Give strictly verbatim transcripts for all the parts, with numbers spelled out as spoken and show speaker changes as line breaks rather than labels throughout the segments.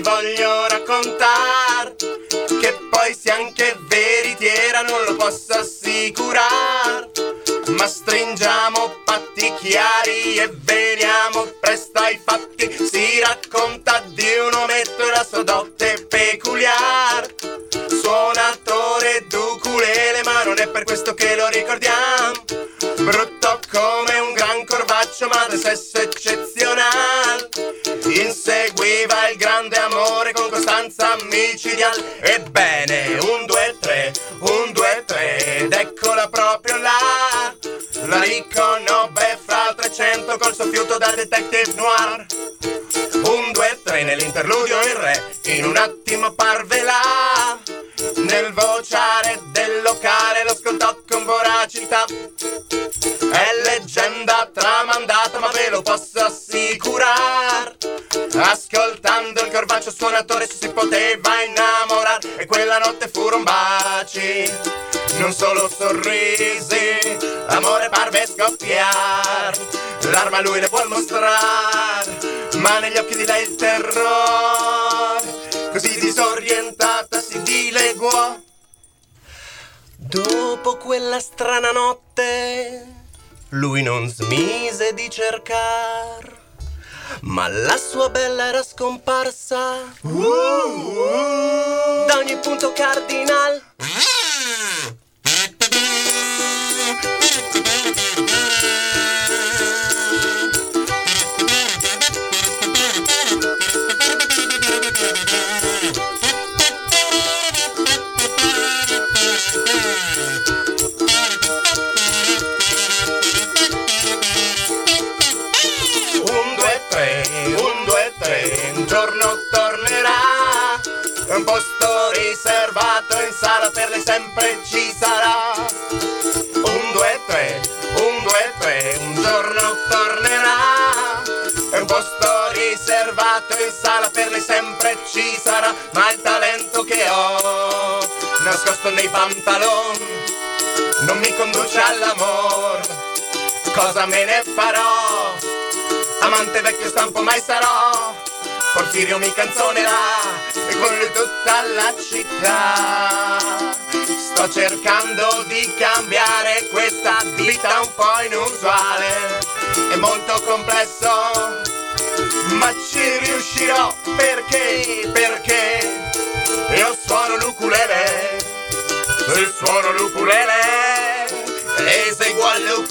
voglio raccontar, che poi sia anche veritiera non lo posso assicurar. Ma stringiamo patti chiari e veniamo presto ai fatti. Si racconta di un ometto e la sua dote peculiar. Suonatore d'ukulele, ma non è per questo che lo ricordiamo. Brutto come un gran corvaccio, ma del sesso eccezionale. Inseguiva il grande amore con costanza micidiale. Ebbene, un, due, tre, un, due, tre, ed eccola proprio là. La riconobbe fra trecento col suo fiuto da detective noir. Un, due, tre, nell'interludio il re in un attimo parve là. Nel vociare del locale lo ascoltò con voracità. È leggenda tramandata, ma ve lo posso assicurar. Ascoltando il corvaccio suonatore ci si poteva innamorare. E quella notte furono baci, non solo sorrisi, l'amore parve scoppiar. L'arma a lui le vuol mostrare, ma negli occhi di lei il terrore. Così disorientata si dileguò. Dopo quella strana notte lui non smise di cercar, ma la sua bella era scomparsa uh, uh, da ogni punto cardinal. Un giorno tornerà, un posto riservato in sala per lei sempre ci sarà. Un, due, tre, un, due, tre, un giorno tornerà, un posto riservato in sala per lei sempre ci sarà. Ma il talento che ho nascosto nei pantaloni non mi conduce all'amor. Cosa me ne farò? Amante vecchio stampo mai sarò. Porfirio mi canzonerà e con lui tutta la città. Sto cercando di cambiare questa vita un po' inusuale. È molto complesso, ma ci riuscirò. Perché? Perché io suono l'ukulele. E suono l'ukulele e eseguo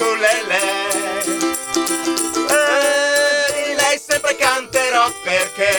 all'ukulele. Sempre canterò perché